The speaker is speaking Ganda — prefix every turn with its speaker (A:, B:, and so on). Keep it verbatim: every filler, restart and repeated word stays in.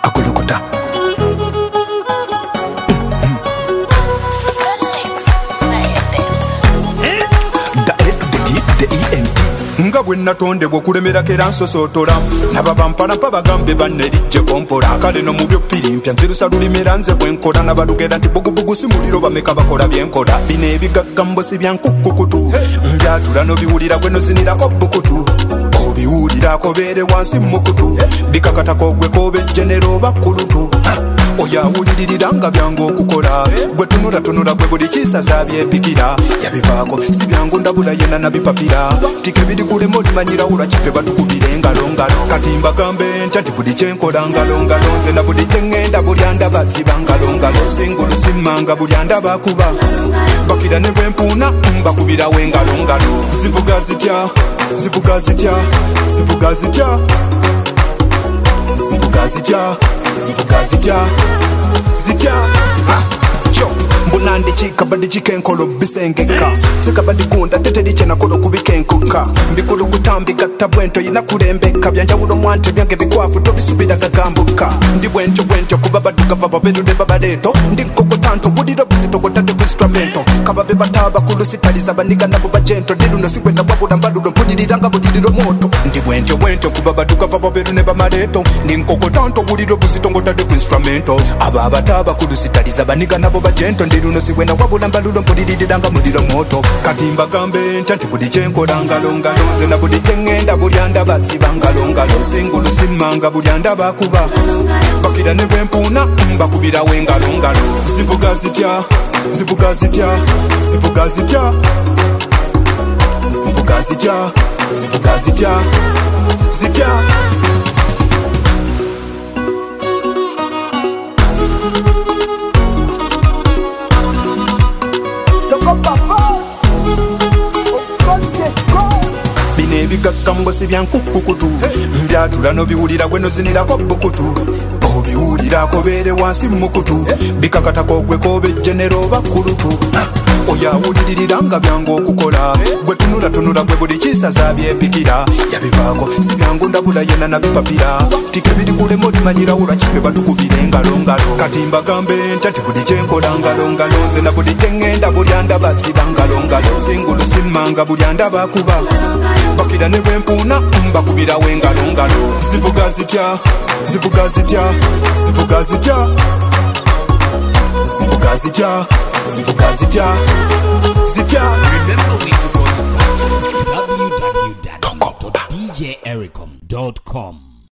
A: akulukuta. Nga bwe natondebwa okulemerako era nsosotola nababampalampa bagambe bannerijje kompola kale no mu byopirimpya nzirusa lulimira nze bwe nkola nabalugera nti bugubugu si muliro bameka bakola byenkola bino ebigaggambo si bya nkukukutu mbyatula nobiwulira gwe nozinirako bukutu obiwulirako beere wansi mukutu bikakatako gwe kobejjenero bakulutu oyawuliririra nga byangu okukola gwe tunulatunula gwe buli kisaza byepikira yabivaako si byangu ndabula yena nabipapira tike biri kulema olimanyira ulwakife batukubire engalongalo kati mbagambe ntya nti buli kyenkola ngalongalo nze na buli kyengenda buli andaba ziba ngalongalo singulu simmanga buli andaba akuba bakira ne bwempuuna mbakubirawo engalongalo zivuga zitya zivuga zitya zivuga zitya zivuga zitya zivuga zitya zitya mbona ndichika badijika enkolo bisengeka seka badigunda tetediche nakolo kubikenkuka mbikulu kutambika tabwento yina kulembeka byanjawulo mwante byange bikwafu tobisubira gagambuka ndi bwentyo bwentyo kuba baduka va baberude babaleto ndi nkoko tanto budiro busitokotate ku instrumento kababe bataba kulusitaliza baniga nabo bajento ndiruno sikwenda babula mbalulo mpudiriranga budiro moto ndi bwentyo bwentyo kuba baduka va baberude bamaleto ndi nkoko tanto budiro busitokotate ku instrumento aba bataba kulusitaliza baniga nabo bajento ndiruno sikwenda wabula mbalulo mpudiriranga mudiro moto kati mbagambe ntya nti buli kyenkola ngalongalo nze na buli kyengenda buli andaba ziba ngalongalo singulu simmanga buli andaba akuba bakira ne bwempuuna mbakubirawo engalongalo zivuga zitya zivuga zitya zivuga zitya zivuga zitya zivuga zitya zitya bino ebigaggambo si bya nkukukutu mbyatula nobiwulira gwe nozinirako bukutu obiwulirako beere wansi mukutu bikakatako gwe kobejjenero bakulutu oyawuliririra nga byangu okukola gwe tunulatunula gwe buli kisaza byepikira yabivaako si byangu ndabula yena nabipapira tike biri kulema olimanyira ulwakife batukubire engalongalo kati mbagambe ntya nti buli kyenkola ngalongalo nze na buli kyengenda buli andaba ziba ngalongalo singulu simmanga buli andaba akuba bakira ne bwempuuna mbakubirawo engalongalo zivuga zitya zivuga zitya zivuga zitya zivuga zitya zivuga zitya zitya.
B: Remember we go to w w w dot d j ericom dot com.